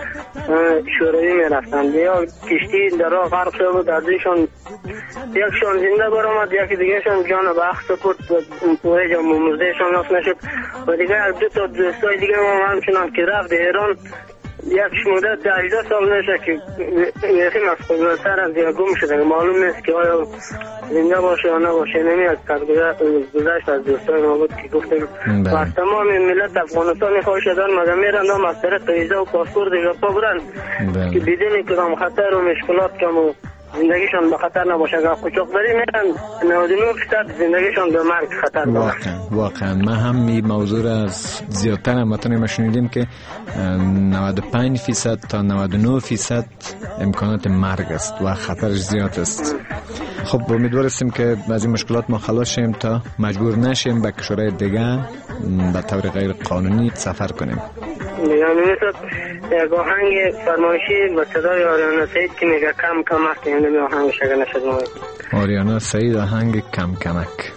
شوروی می رفتند. یا کشتی در راه غرق شده بود، از ایشان یکشان زنده برآمد، یکی دیگهشان جان به اخ سپرد و پوره جان مرده ناف نشد. و دیگه از دو تا دوستای دیگه ما همچنان که رفت ایران یک مدت هجده سال نشه که یکی مسئول سر از دیگه گم شده، معلوم نیست که آیا زنده باشه یا نباشه. نمیاد گذشت از دوستای ما بود که گفتیم و از تمام ملت افغانستان خواهش دارن مگه میرن هم از طرف ویزا و پاسپورت ژاپن برن که بدون کدام خطر و مشکلات کم و زندگیشان به خطر نباشه. اگر قاچاقبری میرن نود و نه درصد زندگیشان به مرگ خطر داره. واقعا واقعا ما هم این موضوع را از زیادتر هموطنان ما شنیدیم که نود و پنج درصد تا نود و نه درصد امکانات مرگ است و خطرش زیاد است. خب امیدوار هستیم که از این مشکلات ما خلاص شیم تا مجبور نشیم به کشورهای دیگه به طور غیر قانونی سفر کنیم. یعنی مثل یک آهنگ فرمایشی با صدای آریانا سعید که میگه کم کمک، یعنی به آهنگش اگر نشد ما آریانا سعید آهنگ کم کمک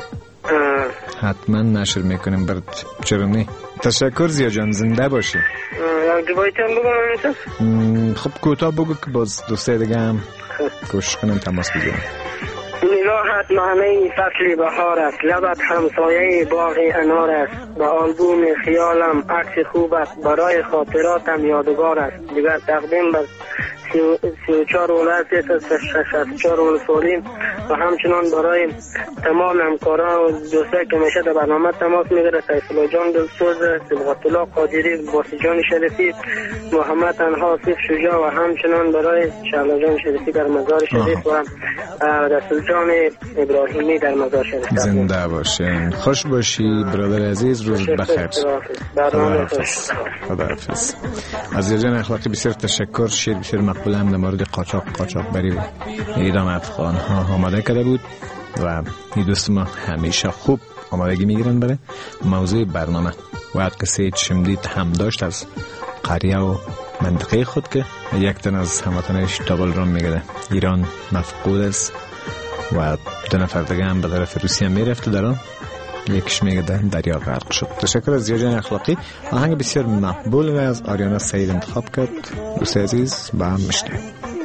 حتما نشر میکنیم برد. چرا نه؟ تشکر زیا جان، زنده باشی. یک جوایتی هم بگم خب کوتاه بگو که باز دوسته دیگه هم کوشش کنم تماس بگیرم. نگاهت معنی فصل بهار است، لبت همسایه باغ انار است، به آلبوم خیالم عکس خوبت، برای خاطراتم یادگار است. دیگر تقدیم به سی و چهار ولایت شصت و چهار ولسوالی و همچنان برای تمام همکاران و دوستایی که میشه در برنامه تماس میگیره، سیفالله جان دلسوز، صبغت الله قادری، باسی جان شریفی، محمد انها آصف شجاع و همچنان برای شعله جان شریفی در مزار شریف و رسول جان ابراهیمی در مزار شریف. زنده باشین، خوش باشی برادر عزیز، روز بخیر. خداحافظ. خداحافظ. عزیز جان اخلاقی بسیار تشکر. شیر بسیار مقبول هم در مورد قاچاق قاچاق بری و اعدام افغان ها آماده کرده بود و این دوست ما همیشه خوب آمادگی میگیرن برای موضوع برنامه و هر کسی شمدید هم داشت از قریه و منطقه خود که یک تن از هموطنش تابل رام میگره ایران مفقود است و دو نفر دیگه هم به طرف روسیه میرفت در آن یکیش میگه در دریا غرق شد. تشکر از زیا جان اخلاقی. آهنگ بسیار مقبول و از آریانا سعید انتخاب کرد. دوست عزیز با هم میشنیم.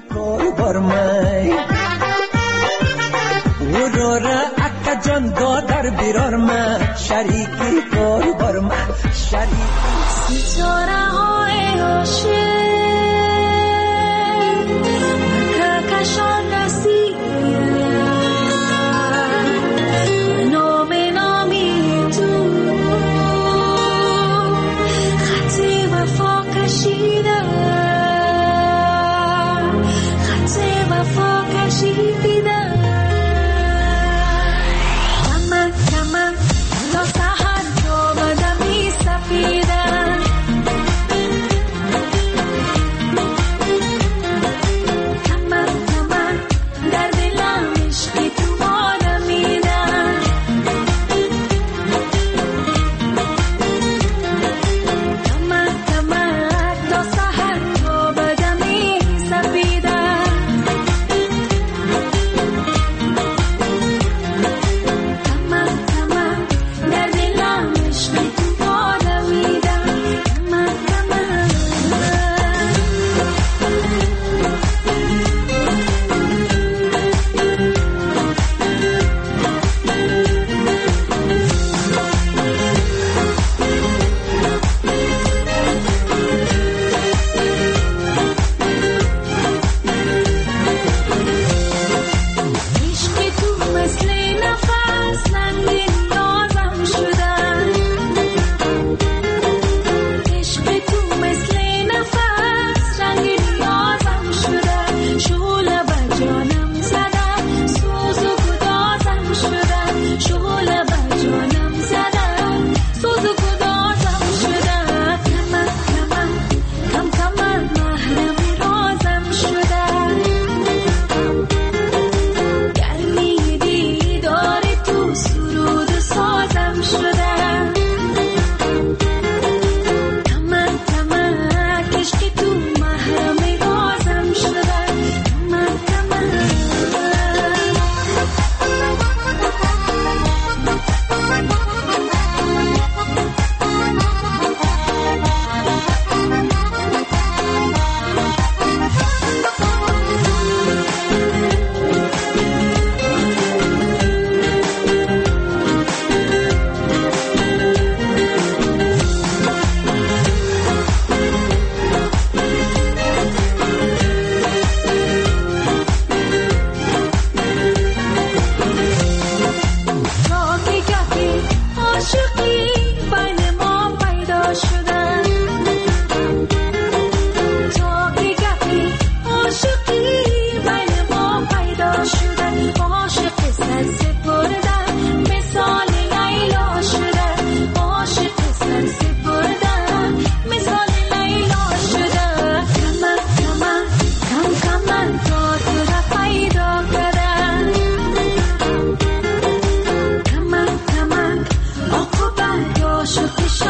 ورورا اکا جان دادر بیرار من شریکی کار بار من شریکی ستاره های عاشق کهکشان رسید نام نامی تو خط وفا کشیدم خط وفا کشیدم تا سحر جامدم می سفیدن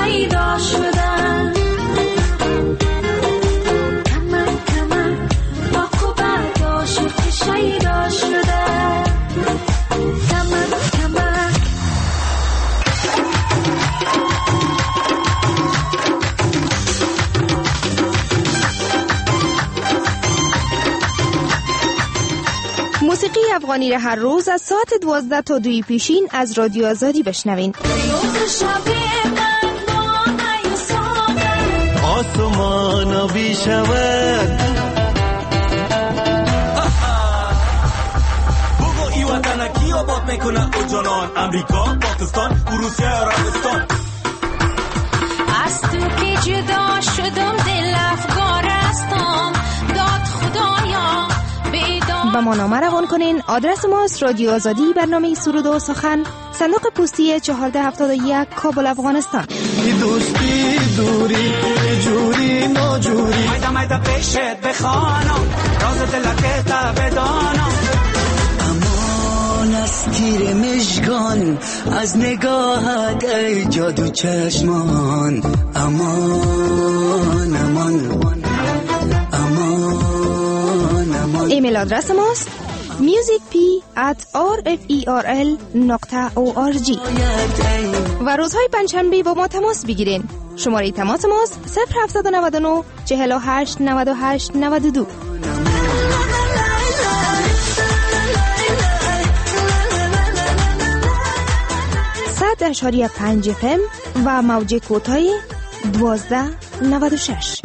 شیدا شدن کمک کمک با قبر داشت که شیدا شدن کمک کمک موسیقی افغانی را هر روز از ساعت دوازده تا دوی پیشین از رادیو آزادی بشنوین. آسمان آبی شود بگو ای وطن کی آباد میکنه او جانان امریکا، پاکستان، روسیه، عربستان از تو که جدا شدم دل افگار استم داد خدایا با ما نامه روان کنین. آدرس ماست رادیو آزادی، برنامه سرود و سخن، صندوق پستی چهارده هفتاد و یک، کابل، افغانستان. دوستی دوری جوری ناجوری مایده مایده پیشت بخوانم راز دلکت بدانم امان از تیر مژگان از نگاهت ای جادو چشمان امان امان ایمیل آدرس ماست musicp at rferl dot org و روزهای پنجشنبه با ما تماس بگیرین. شماره تماس ماست صفر هفت نه نه چهل و هشت نود و هشت نود و دو. صد اشاری پنج اف ام و موج کوتاه دوازده نود و شش.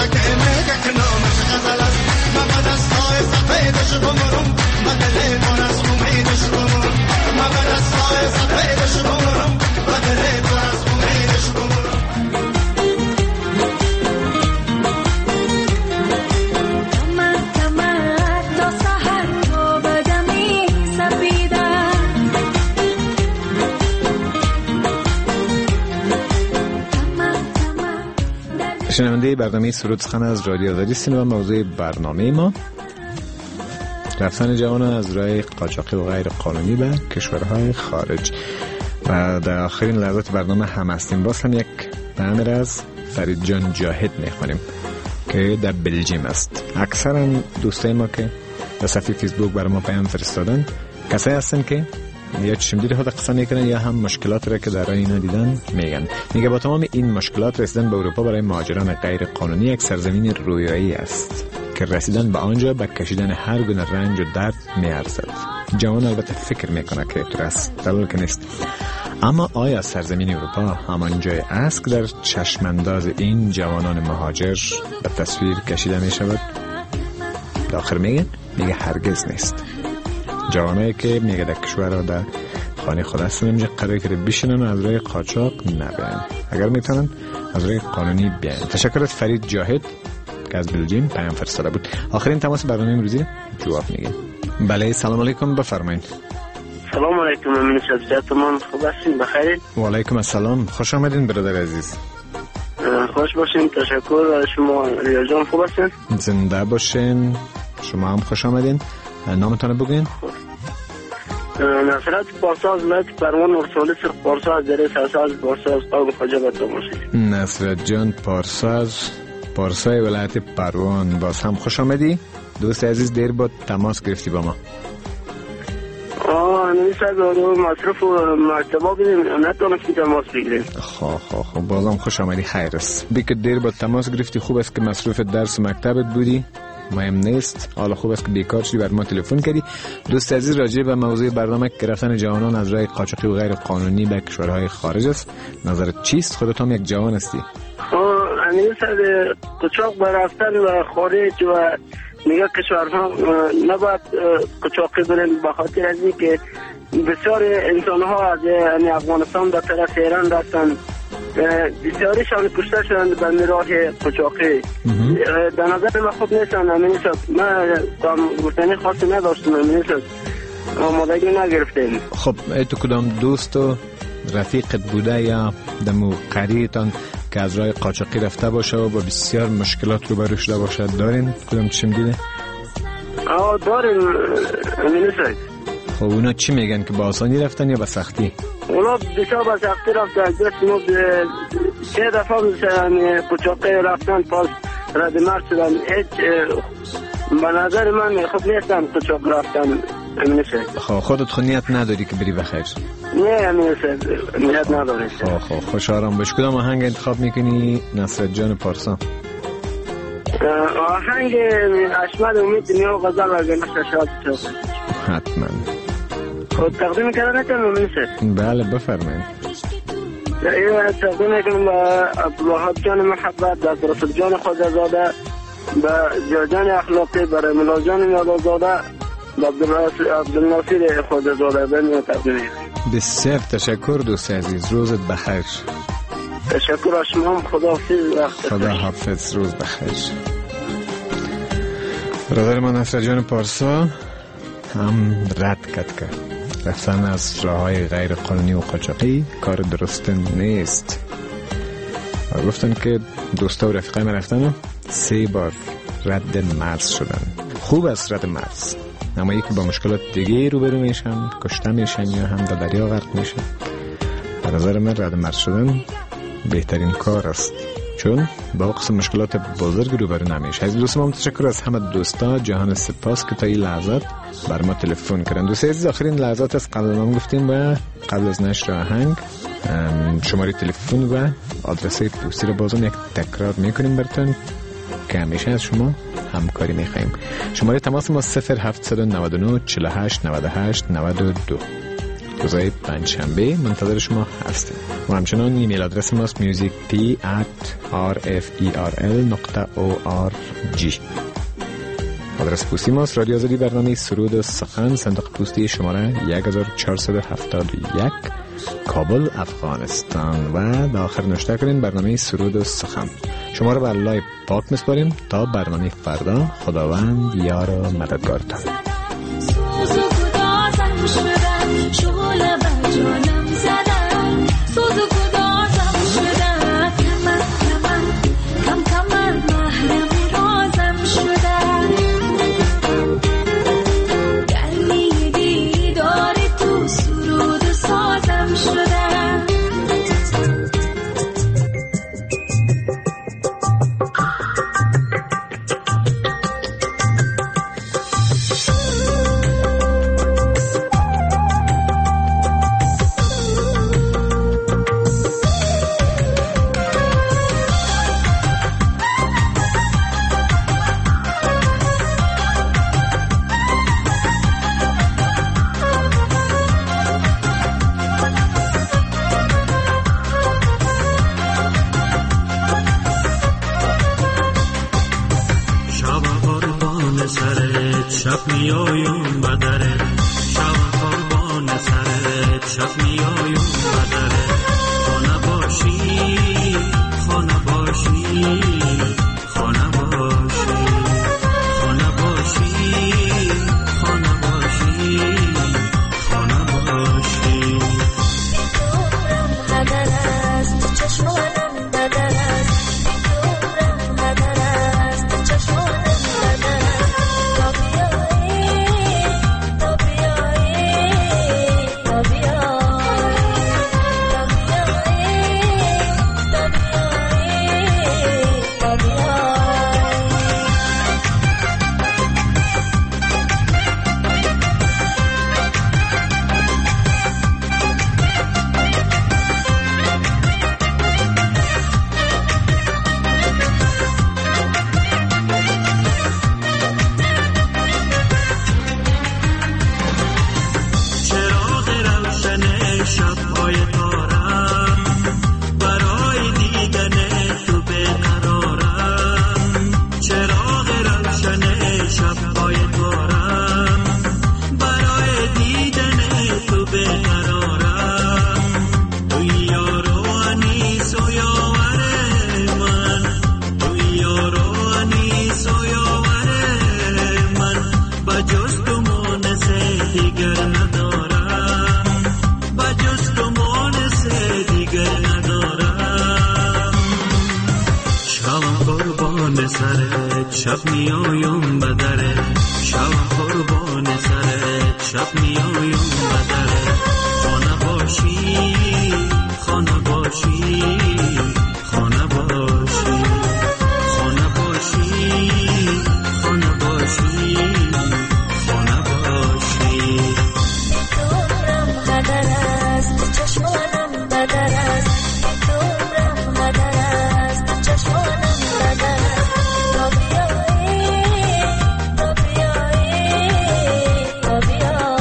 شنونده برنامه سرود سخن از رادیو آزادی هستین و موضوع برنامه ما رفتن جوانان از راه قاچاقی و غیر قانونی به کشورهای خارج و در آخرین لحظات برنامه هم هستیم. باز هم یک پیام از فرید جان جاهد میخوانیم که در بلژیم است. اکثرا دوستای ما که در صفحه فیسبوک برای ما پیام فرستادن کسایی هستن که یا چشم دیده خود قصه میکنن یا هم مشکلات را که در اینا دیدن میگن. میگه با تمام این مشکلات رسیدن به اروپا برای مهاجران غیر قانونی یک سرزمین رویایی است که رسیدن به آنجا به کشیدن هر گونه رنج و درد میارزد. جوان البته فکر میکنه که تو است، دلیل که نیست. اما آیا سرزمین اروپا همان جای است که در چشمانداز این جوانان مهاجر به تصویر کشیده میشود؟ داخل میگه میگه هرگز نیست. جوانایی که میگه در کشور و در خانه خود هستن اینجا قرار کرده بشینن و از راه قاچاق نبین، اگر میتونن از راه قانونی بیان. تشکر از فرید جاهد که از بلژیم پیام فرستاده بود. آخرین تماس برنامه امروزی جواب میگه. بله سلام علیکم، بفرمایید. سلام علیکم، من شبزتون خوب هستین؟ بخیر. و علیکم السلام، خوش آمدین برادر عزیز. خوش باشین، تشکر. شما ریا جان خوب هستین؟ زنده باشین، شما هم خوش آمدین. نامتان بگین. نصرت پارساز ولایت پروان ولسوالی سرخ پارساز در سرساز پارساز قوم خواجه باشید. نصرت جان پارساز پارسای ولایت پروان، باز هم خوش آمدی. دوست عزیز دیر بود تماس گرفتی با ما. آه نمیشه دارو مصرف و مرتبا بگیم نتونستی تماس بگیریم. خواه خواه خواه بازم خوش آمدی، خیر است. بی که دیر بود تماس گرفتی، خوب است که مصروف درس و مکتبت بودی، مهم نیست. حالا خوب است که بیکار شدی بر ما تلفن کردی. دوست عزیز راجع به موضوع برنامه که رفتن جوانان از راه قاچاقی و غیر قانونی به کشورهای خارج است، نظرت چیست؟ خودت هم یک جوان هستی. همین سر قاچاق برفتن و خارج و میگه کشورها نباید قاچاقی برن به خاطر از اینکه بسیار انسان ها از افغانستان به طرف ایران رفتن، بسیاریشان کشته شدند به راه قاچاقی. به نظر من خوب نیستن. همین من گفتنی خاصی نداشتم، همین آمادگی نگرفتیم. خب تو کدام دوست و رفیقت بوده یا دمو قریتان که از راه قاچاقی رفته باشه و با بسیار مشکلات روبرو شده باشه دارین؟ کدام چشم دیده؟ آه دارین. همین خب اونا چی میگن، که با آسانی رفتن یا با سختی؟ اولا بسیار از وقتی رفت از دست ما سه دفعه مثلا قچاقه رفتن پاس رد مرد شدن. هیچ به نظر من خب نیستم قچاق رفتن میشه. خب خودت خود نیت نداری که بری بخیر؟ نه میشه نیت نداری. خب خب خوش آرام باش. کدام آهنگ انتخاب میکنی نصرت جان پارسا؟ آهنگ اشمد امید دنیا و غزل و گنش شاد شد. حتما. خب تقدیم کردن نکنم میشه؟ بله بفرمایید. ایوه تقدیم میکنم با عبدالوهاب جان محبت، با رسول جان خواجه‌زاده، با جان اخلاقی، برای ملا جان میادازاده، با عبدالناصر خواجه‌زاده بنی تقدیم میکنم. بسیار تشکر دوست عزیز، روزت بخیر. تشکر از شما. خدا حافظ. خدا حافظ، روز بخیر. برادر من نصرت جان پارسا هم رد کرد که رفتن از راه‌های غیر قانونی و قاچاقی کار درست نیست و گفتن که دوستا و رفیقای من رفتن و سه بار رد مرز شدن. خوب است رد مرز، اما یکی با مشکلات دیگه روبرو میشن، کشته میشن یا هم در دریا غرق میشن. به نظر من رد مرز شدن بهترین کار است، چون با قسم مشکلات بزرگ روبرو نمیشه. از دوست ما تشکر از همه دوستا، جهان سپاس که تا این لحظات بر ما تلفن کردن. دوست عزیز آخرین لحظات از قبل ما گفتیم و قبل از نشر آهنگ شماره تلفن و آدرس پستی رو بازم یک تکرار میکنیم براتون که همیشه از شما همکاری میخوایم. شماره تماس ما صفر هفت نه نه چهل و هشت نود و هشت نود و دو. روزهای پنجشنبه منتظر شما هستیم و همچنان ایمیل آدرس ماست میوزیک پی ات آر اف ای آر ال نقطه او آر جی. آدرس پستی ماست رادیو آزادی، برنامه سرود و سخن، صندوق پستی شماره یک هزار و چهارصد و هفتاد و یک، کابل، افغانستان. و به آخر نشته کنین برنامه سرود و سخن. شما رو به الله پاک میسپاریم تا برنامه فردا. خداوند یار و مددگارتان. شغل بر جانم زدن، سوز و گدازم شدن، کمر کمر کم کمر محرم رازم شدن، گرمی دیدار تو سرود و سازم شدن. شب میایم بدره، شب قربان سرت، شب میایم بدره. خانه باشی خانه باشی خانه باشی خانه باشی خانه باشی خانه باشی. دورم هدر است چشمانم بدر است، دورم هدر است چشمانم بدر است. شب میایم بدره، شب قربان سرت، شب میایم بدره. خانه باشی خانه باشی خانه باشی خانه باشی خانه باشی خانه باشی عمرم هدر است چشمانم بدر است عمرم هدر است چشمانم بدر است تا بیایی تا بیایی تا بیایی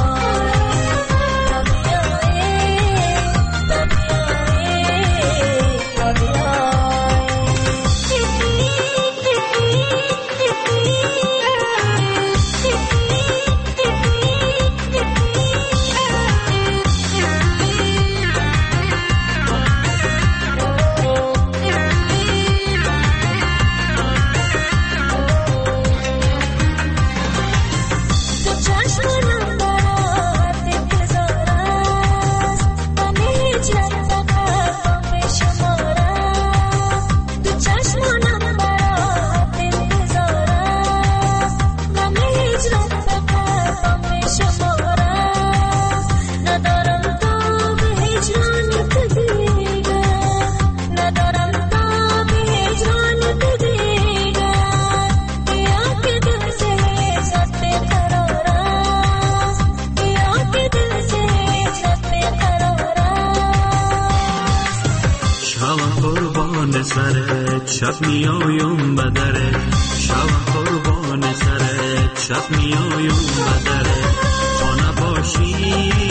شب میایم بدره شب قربان سرت شب میایم بدره خانه باشی